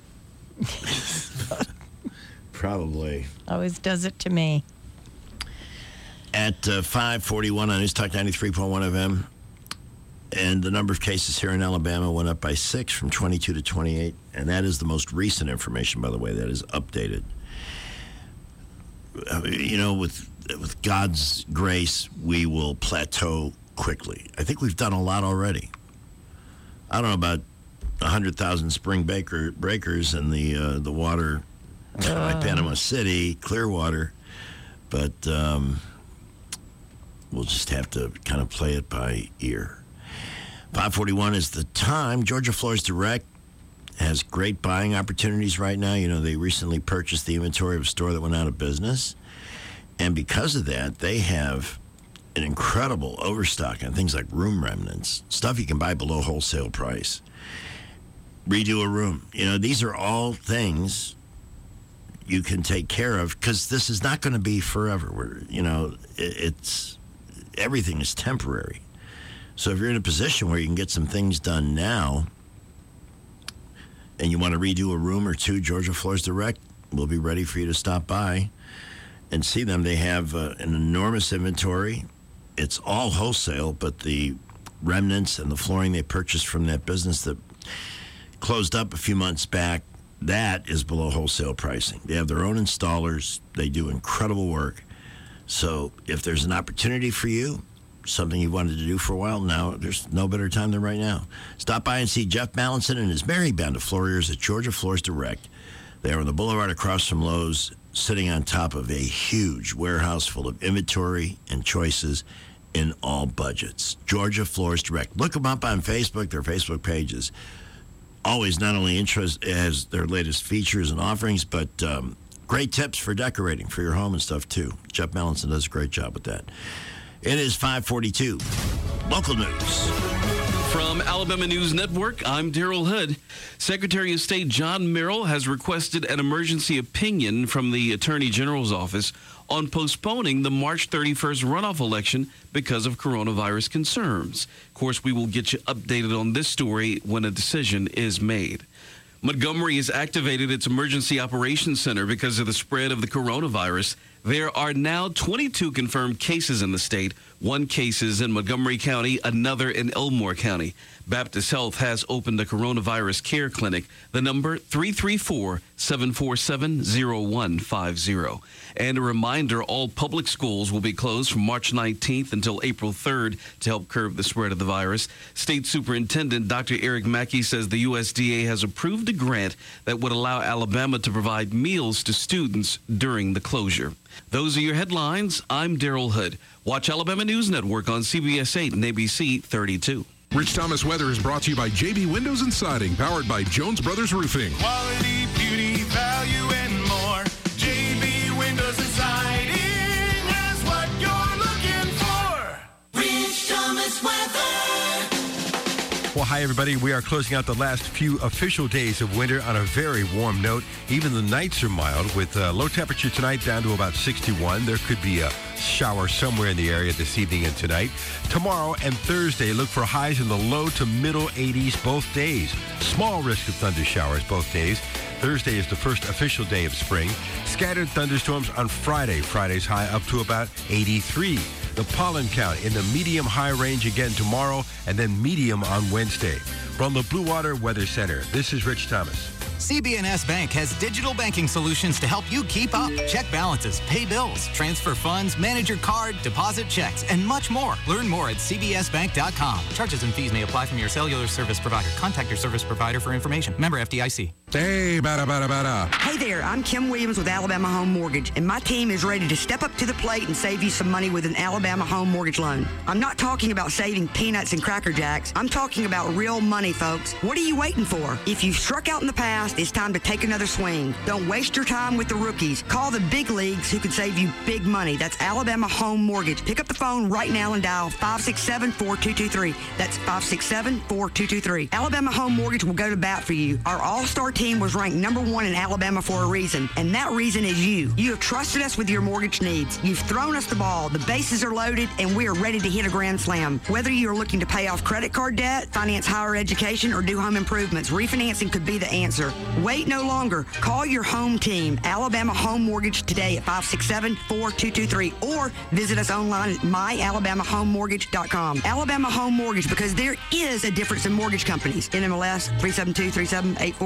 Probably. Always does it to me. At uh, five forty-one on News Talk ninety-three point one F M, and the number of cases here in Alabama went up by six from twenty-two to twenty-eight, and that is the most recent information, by the way, that is updated. you know, with with God's grace, we will plateau quickly. I think we've done a lot already. I don't know about one hundred thousand spring baker, breakers in the uh, the water uh. by Panama City, Clearwater, but um, we'll just have to kind of play it by ear. five forty-one is the time. Georgia Floors Direct has great buying opportunities right now. You know, they recently purchased the inventory of a store that went out of business. And because of that, they have an incredible overstock on things like room remnants, stuff you can buy below wholesale price. Redo a room. You know, these are all things you can take care of because this is not going to be forever. We're, you know, it, it's everything is temporary. So if you're in a position where you can get some things done now and you want to redo a room or two, Georgia Floors Direct will be ready for you to stop by and see them. They have uh, an enormous inventory. It's all wholesale, but the remnants and the flooring they purchased from that business that closed up a few months back, that is below wholesale pricing. They have their own installers. They do incredible work. So if there's an opportunity for you, something you've wanted to do for a while now, there's no better time than right now. Stop by and see Jeff Mallinson and his merry band of floorers at Georgia Floors Direct. They are on the boulevard across from Lowe's, sitting on top of a huge warehouse full of inventory and choices in all budgets. Georgia Floors Direct. Look them up on Facebook, their Facebook pages. Always not only interest as their latest features and offerings, but um, great tips for decorating for your home and stuff, too. Jeff Mallinson does a great job with that. It is five forty-two. Local news. From Alabama News Network, I'm Daryl Hood. Secretary of State John Merrill has requested an emergency opinion from the Attorney General's office on postponing the March thirty-first runoff election because of coronavirus concerns. Of course, we will get you updated on this story when a decision is made. Montgomery has activated its emergency operations center because of the spread of the coronavirus. There are now twenty-two confirmed cases in the state. One case is in Montgomery County, another in Elmore County. Baptist Health has opened a coronavirus care clinic. The number three three four, seven four seven, zero one five zero. And a reminder, all public schools will be closed from March nineteenth until April third to help curb the spread of the virus. State Superintendent Doctor Eric Mackey says the U S D A has approved a grant that would allow Alabama to provide meals to students during the closure. Those are your headlines. I'm Daryl Hood. Watch Alabama News Network on C B S eight and A B C thirty-two. Rich Thomas Weather is brought to you by J B Windows and Siding, powered by Jones Brothers Roofing. Quality, beauty, value, and more. J B Windows and Siding is what you're looking for. Rich Thomas Weather. Well, hi, everybody. We are closing out the last few official days of winter on a very warm note. Even the nights are mild, with uh, low temperature tonight down to about sixty-one. There could be a shower somewhere in the area this evening and tonight. Tomorrow and Thursday, look for highs in the low to middle eighties both days. Small risk of thunder showers both days. Thursday is the first official day of spring. Scattered thunderstorms on Friday. Friday's high up to about eighty-three. The pollen count in the medium-high range again tomorrow, and then medium on Wednesday. From the Blue Water Weather Center, this is Rich Thomas. C B N S Bank has digital banking solutions to help you keep up. Check balances, pay bills, transfer funds, manage your card, deposit checks, and much more. Learn more at c b s bank dot com. Charges and fees may apply from your cellular service provider. Contact your service provider for information. Member F D I C. Hey, bada, bada, bada. Hey there, I'm Kim Williams with Alabama Home Mortgage, and my team is ready to step up to the plate and save you some money with an Alabama Home Mortgage loan. I'm not talking about saving peanuts and Cracker Jacks. I'm talking about real money, folks. What are you waiting for? If you've struck out in the past, it's time to take another swing. Don't waste your time with the rookies. Call the big leagues who can save you big money. That's Alabama Home Mortgage. Pick up the phone right now and dial five six seven, four two two three. That's five six seven, four two two three. Alabama Home Mortgage will go to bat for you. Our all-star team was ranked number one in Alabama for a reason, and that reason is you. You have trusted us with your mortgage needs. You've thrown us the ball. The bases are loaded, and we are ready to hit a grand slam. Whether you're looking to pay off credit card debt, finance higher education, or do home improvements, refinancing could be the answer. Wait no longer. Call your home team, Alabama Home Mortgage, today at five six seven, four two two three, or visit us online at my alabama home mortgage dot com. Alabama Home Mortgage, because there is a difference in mortgage companies. N M L S three seven two three seven eight four, equal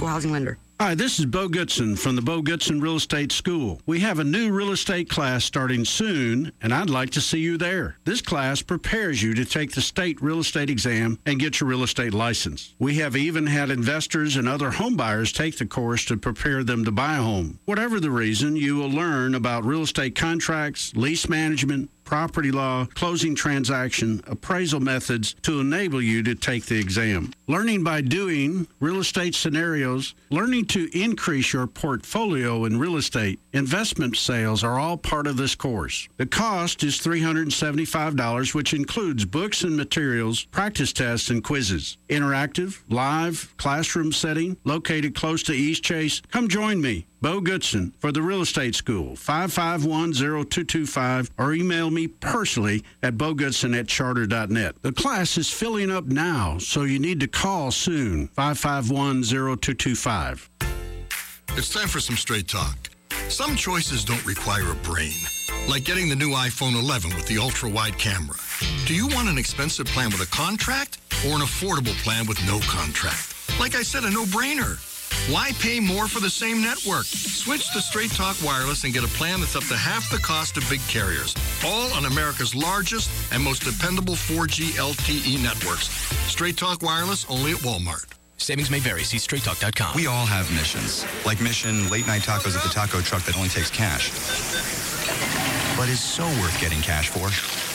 equal housing lender. Hi, this is Bo Goodson from the Bo Goodson Real Estate School. We have a new real estate class starting soon, and I'd like to see you there. This class prepares you to take the state real estate exam and get your real estate license. We have even had investors and other home buyers take the course to prepare them to buy a home. Whatever the reason, you will learn about real estate contracts, lease management, property law, closing transaction, appraisal methods to enable you to take the exam. Learning by doing, real estate scenarios, learning to increase your portfolio in real estate, investment sales are all part of this course. The cost is three hundred seventy-five dollars, which includes books and materials, practice tests, and quizzes. Interactive, live, classroom setting, located close to East Chase. Come join me, Bo Goodson, for the Real Estate School, five five one, zero two two five, or email me personally at bogoodson at charter dot net. The class is filling up now, so you need to call soon, five five one, zero two two five. It's time for some straight talk. Some choices don't require a brain, like getting the new iPhone eleven with the ultra-wide camera. Do you want an expensive plan with a contract or an affordable plan with no contract? Like I said, a no-brainer. Why pay more for the same network? Switch to Straight Talk Wireless and get a plan that's up to half the cost of big carriers. All on America's largest and most dependable four G L T E networks. Straight Talk Wireless, only at Walmart. Savings may vary. See straight talk dot com. We all have missions. Like mission, late night tacos at the taco truck that only takes cash. But is so worth getting cash for.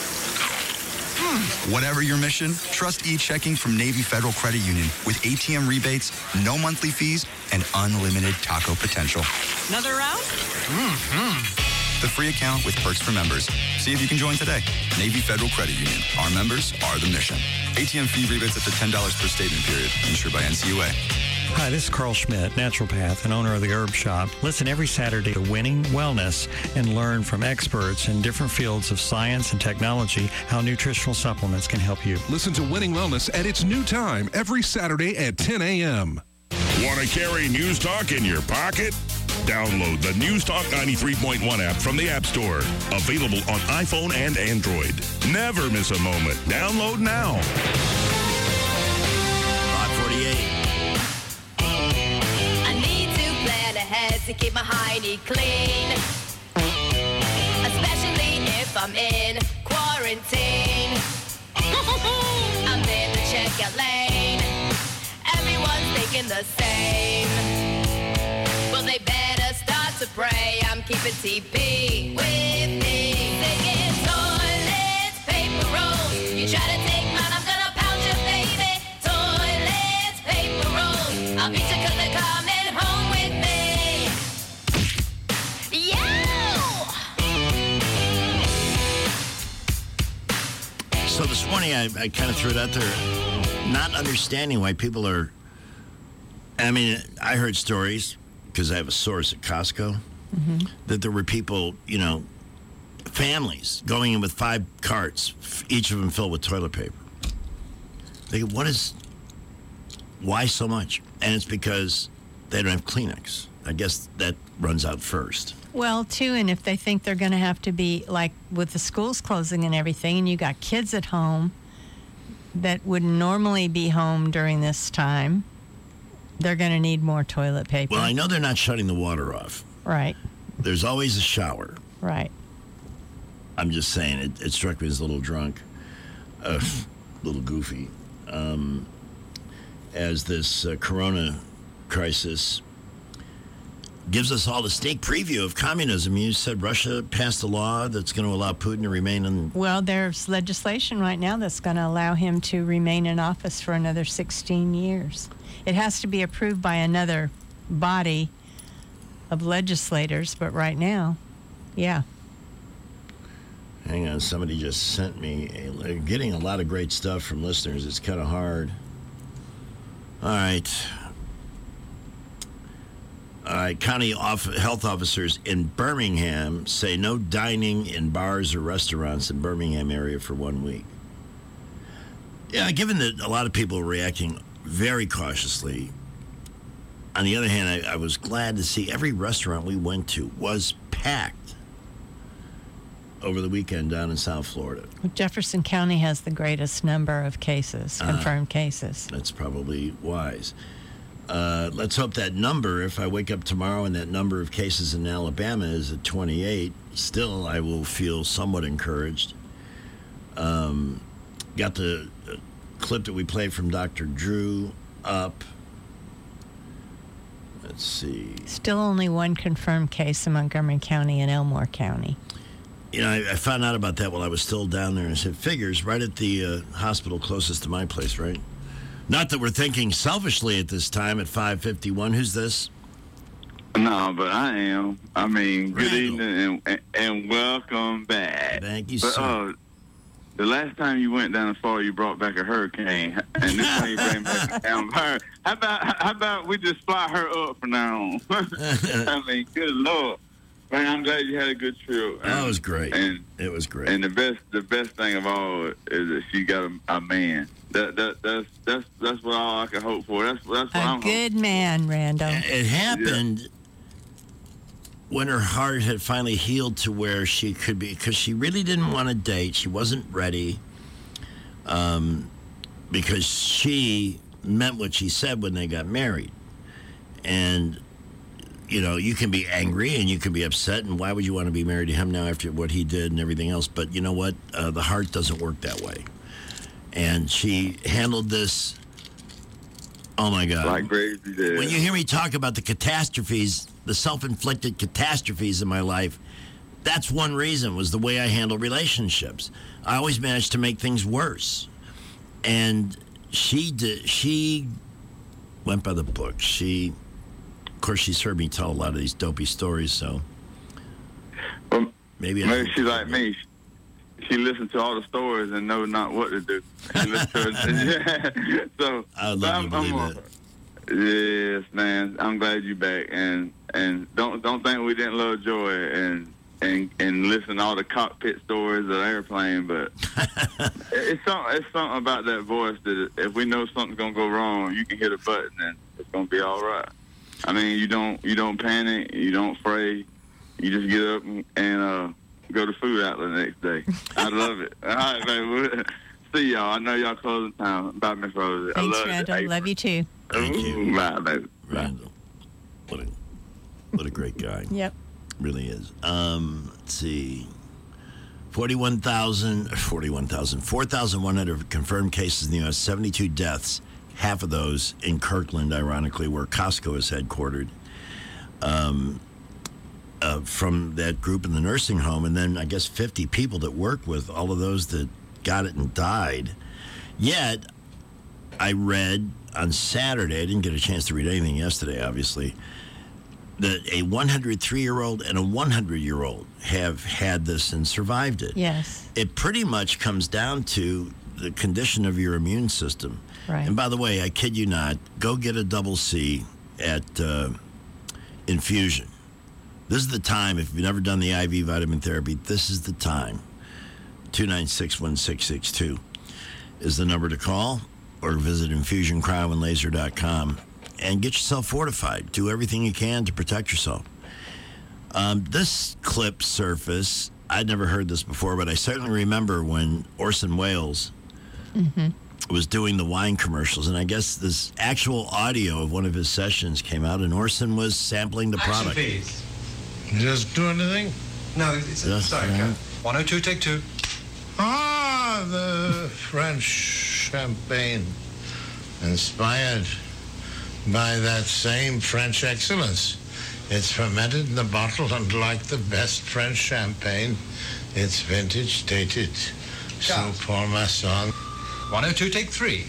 Whatever your mission, trust e-checking from Navy Federal Credit Union with A T M rebates, no monthly fees, and unlimited taco potential. Another round? Mm-hmm. The free account with perks for members. See if you can join today. Navy Federal Credit Union. Our members are the mission. A T M fee rebates up to ten dollars per statement period. Insured by N C U A. Hi, this is Carl Schmidt, naturopath and owner of the Herb Shop. Listen every Saturday to Winning Wellness and learn from experts in different fields of science and technology how nutritional supplements can help you. Listen to Winning Wellness at its new time every Saturday at ten a.m. Want to carry News Talk in your pocket? Download the News Talk ninety-three point one app from the App Store. Available on iPhone and Android. Never miss a moment. Download now. five forty-eight. To keep my hiney clean, especially if I'm in quarantine. I'm in the checkout lane. Everyone's thinking the same. Well, they better start to pray. I'm keeping T P with me. Singing toilets, paper rolls. You try to take mine, I'm gonna pound you, baby. Toilets, paper rolls. I'll beat you 'cause they're coming home with me. So this morning, I, I kind of threw it out there, not understanding why people are. I mean, I heard stories because I have a source at Costco Mm-hmm. that there were people, you know, families going in with five carts, each of them filled with toilet paper. They go, what is? Why so much? And it's because they don't have Kleenex. I guess that runs out first. Well, too, and if they think they're going to have to be, like, with the schools closing and everything, and you got kids at home that would normally be home during this time, they're going to need more toilet paper. Well, I know they're not shutting the water off. Right. There's always a shower. Right. I'm just saying, it, it struck me as a little drunk, a uh, little goofy, um, as this uh, corona crisis gives us all a sneak preview of communism. You said Russia passed a law that's going to allow Putin to remain in... Well, there's legislation right now that's going to allow him to remain in office for another sixteen years. It has to be approved by another body of legislators, but right now, yeah. Hang on, somebody just sent me... A, getting a lot of great stuff from listeners. It's kind of hard. All right. All right, county off- health officers in Birmingham say no dining in bars or restaurants in Birmingham area for one week. Yeah, given that a lot of people are reacting very cautiously, on the other hand, I, I was glad to see every restaurant we went to was packed over the weekend down in South Florida. Jefferson County has the greatest number of cases, confirmed uh, cases. That's probably wise. Uh, let's hope that number, if I wake up tomorrow and that number of cases in Alabama is at twenty-eight, still I will feel somewhat encouraged. Um, got the uh, clip that we played from Doctor Drew up. Let's see. Still only one confirmed case in Montgomery County and Elmore County. You know, I, I found out about that while I was still down there. I said, figures, right at the uh, hospital closest to my place, right? Not that we're thinking selfishly at this time at five fifty-one. Who's this? No, but I am. I mean, good Randall. evening and, and, and welcome back. Thank you, but, sir. Uh, the last time you went down as far, you brought back a hurricane, and this time you bring back a down fire. How about how about we just fly her up from now on? I mean, good Lord. Man, I'm glad you had a good trip. And, that was great. And it was great. And the best, the best thing of all is that she got a, a man. That that that's that's that's what all I can hope for. That's that's what A I'm good man, Randall. It happened yeah. when her heart had finally healed to where she could be, because she really didn't want to date. She wasn't ready, um, because she meant what she said when they got married. And you know, you can be angry and you can be upset, and why would you want to be married to him now after what he did and everything else? But you know what? Uh, the heart doesn't work that way. And she handled this, oh my God. Like crazy did. When you hear me talk about the catastrophes, the self-inflicted catastrophes in my life, that's one reason, was the way I handle relationships. I always managed to make things worse. And she did, she went by the book. She... Of course, she's heard me tell a lot of these dopey stories, so well, maybe, maybe she's like me. She, she listens to all the stories and knows not what to do. She listens to, so I would love to believe I'm, that. Yes, man. I'm glad you're back, and and don't don't think we didn't love Joy and and and listen to all the cockpit stories of the airplane, but it's something it's something about that voice that if we know something's gonna go wrong, you can hit a button and it's gonna be all right. I mean, you don't you don't panic, you don't fray, you just get up and, and uh, go to food outlet the next day. I love it. All right, baby. See y'all. I know y'all closing time. Bye, Miss Rosie. Thanks, I love Randall. it. Love you too. Thank you. Ooh, bye, baby. Randall. What a, what a great guy. Yep. Really is. Um, let's see. forty-one thousand, forty-one thousand, four thousand one hundred confirmed cases in the U S, seventy-two deaths. Half of those in Kirkland, ironically, where Costco is headquartered, um, uh, from that group in the nursing home. And then I guess fifty people that work with all of those that got it and died. Yet, I read on Saturday, I didn't get a chance to read anything yesterday, obviously, that a one hundred three-year-old and a one hundred-year-old have had this and survived it. Yes. It pretty much comes down to the condition of your immune system. Right. And by the way, I kid you not, go get a double C at uh, Infusion. This is the time, if you've never done the I V vitamin therapy, this is the time. two nine six, one six six two is the number to call, or visit infusion cryo and laser dot com and get yourself fortified. Do everything you can to protect yourself. Um, this clip surfaced. I'd never heard this before, but I certainly remember when Orson Welles mm-hmm. was doing the wine commercials, and I guess this actual audio of one of his sessions came out, and Orson was sampling the Action, product. please. Just do anything? No, it's Just, sorry. uh, one oh two, take two. Ah, the French champagne, inspired by that same French excellence. It's fermented in the bottle, and like the best French champagne, it's vintage dated. So Paul Masson. one oh two, take three.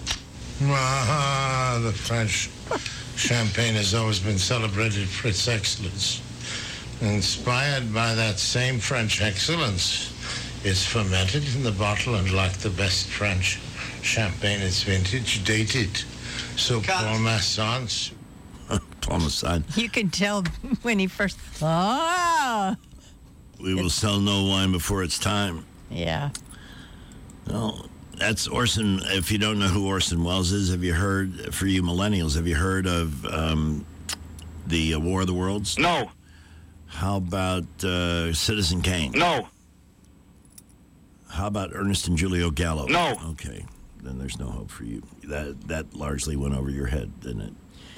Ah, the French champagne has always been celebrated for its excellence. Inspired by that same French excellence, it's fermented in the bottle, and like the best French champagne, it's vintage dated. So Paul Masson's. Paul Masson. You can tell when he first. Oh. We will sell no wine before it's time. Yeah. No, that's Orson. If you don't know who Orson Welles is, have you heard, for you millennials, have you heard of um, the uh, War of the Worlds? No. How about uh, Citizen Kane? No. How about Ernest and Julio Gallo? No. Okay, then there's no hope for you. That that largely went over your head, didn't it?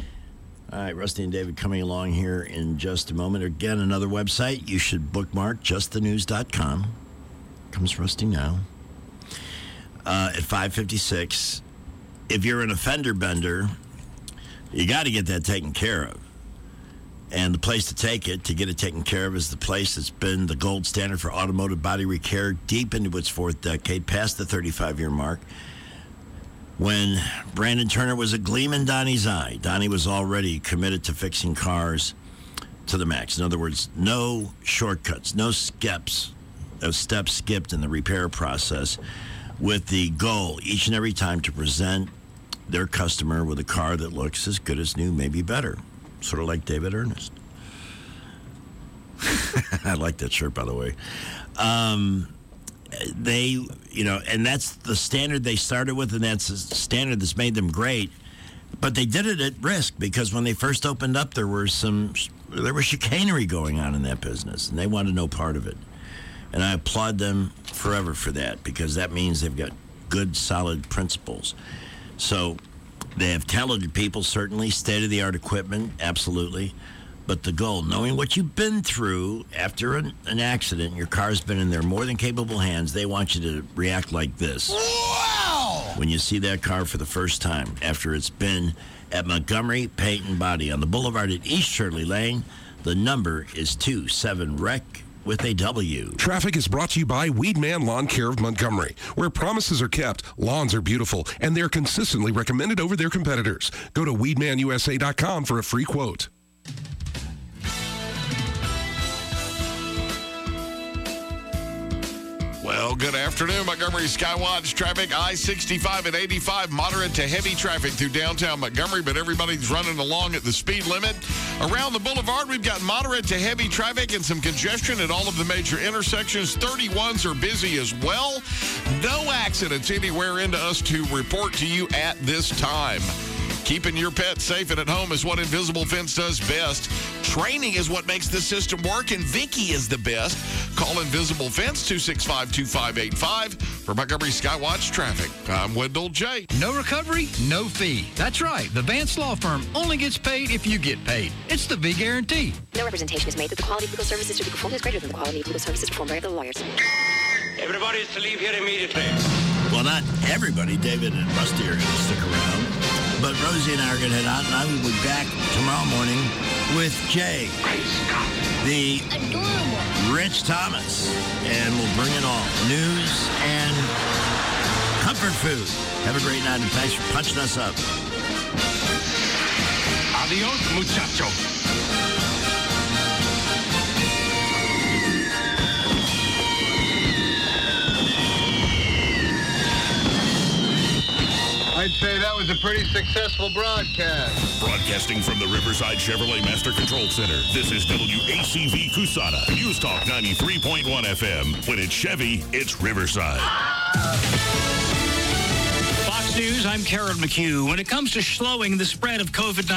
All right, Rusty and David coming along here in just a moment. Again, another website you should bookmark, just the news dot com. Comes Rusty now. Uh, at five fifty-six, if you're an offender bender, you got to get that taken care of. And the place to take it, to get it taken care of, is the place that's been the gold standard for automotive body repair deep into its fourth decade, past the thirty-five-year mark. When Brandon Turner was a gleam in Donnie's eye, Donnie was already committed to fixing cars to the max. In other words, no shortcuts, no steps, no steps skipped in the repair process, with the goal each and every time to present their customer with a car that looks as good as new, maybe better. Sort of like David Ernest. I like that shirt, by the way. Um, they, you know, and that's the standard they started with, and that's the standard that's made them great. But they did it at risk, because when they first opened up, there were some, there was chicanery going on in that business, and they wanted no part of it. And I applaud them forever for that, because that means they've got good, solid principles. So they have talented people, certainly, state-of-the-art equipment, absolutely. But the goal, knowing what you've been through after an, an accident, your car's been in their more than capable hands, they want you to react like this. Wow! When you see that car for the first time, after it's been at Montgomery Paint and Body on the boulevard at East Shirley Lane, the number is two seven R E C with a W. Traffic is brought to you by Weedman Lawn Care of Montgomery, where promises are kept, lawns are beautiful, and they're consistently recommended over their competitors. Go to weedman u s a dot com for a free quote. Well, good afternoon, Montgomery Skywatch traffic. I sixty-five and eighty-five, moderate to heavy traffic through downtown Montgomery, but everybody's running along at the speed limit. Around the boulevard, we've got moderate to heavy traffic and some congestion at all of the major intersections. thirty-ones are busy as well. No accidents anywhere into us to report to you at this time. Keeping your pet safe and at home is what Invisible Fence does best. Training is what makes the system work, and Vicky is the best. Call Invisible Fence, two six five, two five eight five. For Montgomery Skywatch traffic, I'm Wendell J. No recovery, no fee. That's right. The Vance Law Firm only gets paid if you get paid. It's the V Guarantee. No representation is made that the quality of legal services to be performed is greater than the quality of legal services performed by other lawyers. Everybody is to leave here immediately. Well, not everybody. David and Rusty are going to stick around. But Rosie and I are going to head out, and I will be back tomorrow morning with Jay, the Adorable. Rich Thomas, and we'll bring it all. News and comfort food. Have a great night, and thanks for punching us up. Adios, muchacho. I'd say that was a pretty successful broadcast. Broadcasting from the Riverside Chevrolet Master Control Center, this is W A C V Cusana, News Talk ninety-three point one F M. When it's Chevy, it's Riverside. Fox News, I'm Carol McHugh. When it comes to slowing the spread of COVID nineteen,